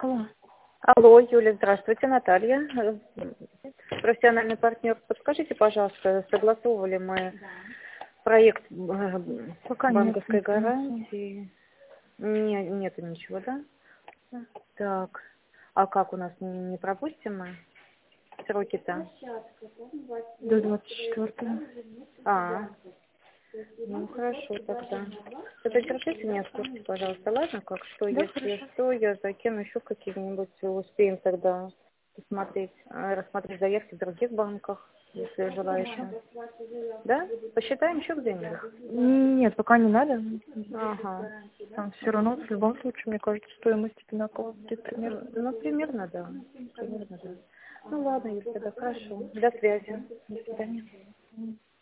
Алло. Алло, Юля, здравствуйте, Наталья, профессиональный партнер. Подскажите, пожалуйста, согласовывали мы проект Пока нет банковской информации. гарантии? Нету ничего, да? Так, а как у нас не пропустим мы сроки-то? До 24-го. Ну хорошо тогда. Тогда держите меня в курсе, пожалуйста, ладно? Как что, Да, если хорошо. что, я закину еще какие-нибудь, успеем тогда посмотреть, рассмотреть заявки в других банках, если желаете. Да? Посчитаем еще где-нибудь? Нет, пока не надо. Ага. Там все равно, в любом случае, мне кажется, стоимость одинаково будет примерно. Ну, примерно, да. Примерно, да. Ну ладно, если тогда хорошо. До связи. До свидания.